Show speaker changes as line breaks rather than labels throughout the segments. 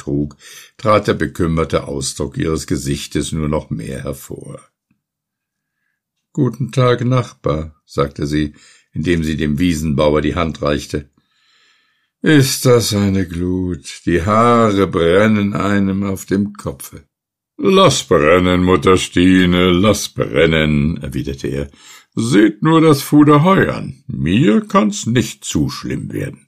trug, trat der bekümmerte Ausdruck ihres Gesichtes nur noch mehr hervor. »Guten Tag, Nachbar«, sagte sie, indem sie dem Wiesenbauer die Hand reichte. »Ist das eine Glut? Die Haare brennen einem auf dem Kopfe.« »Lass brennen, Mutter Stine, lass brennen«, erwiderte er. »Seht nur das Fuder Heu an. Mir kann's nicht zu schlimm werden.«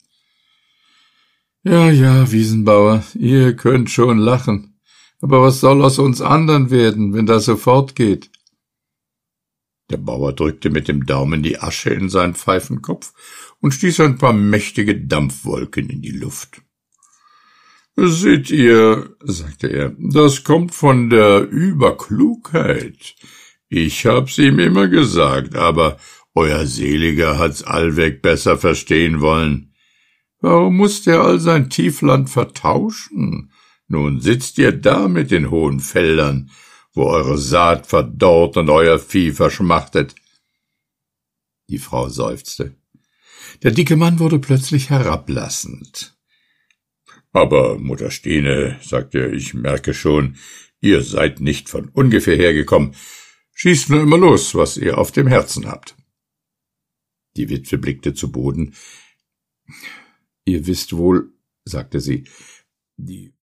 »Ja, Wiesenbauer, ihr könnt schon lachen. Aber was soll aus uns anderen werden, wenn das so fortgeht?« Der Bauer drückte mit dem Daumen die Asche in seinen Pfeifenkopf und stieß ein paar mächtige Dampfwolken in die Luft. »Seht ihr«, sagte er, »das kommt von der Überklugheit. Ich hab's ihm immer gesagt, aber euer Seliger hat's allweg besser verstehen wollen. Warum mußt er all sein Tiefland vertauschen? Nun sitzt ihr da mit den hohen Feldern, wo eure Saat verdorrt und euer Vieh verschmachtet.« Die Frau seufzte. Der dicke Mann wurde plötzlich herablassend. »Aber, Mutter Stine«, sagte er, »ich merke schon, ihr seid nicht von ungefähr hergekommen. Schießt nur immer los, was ihr auf dem Herzen habt.« Die Witwe blickte zu Boden. »Ihr wisst wohl«, sagte sie, »die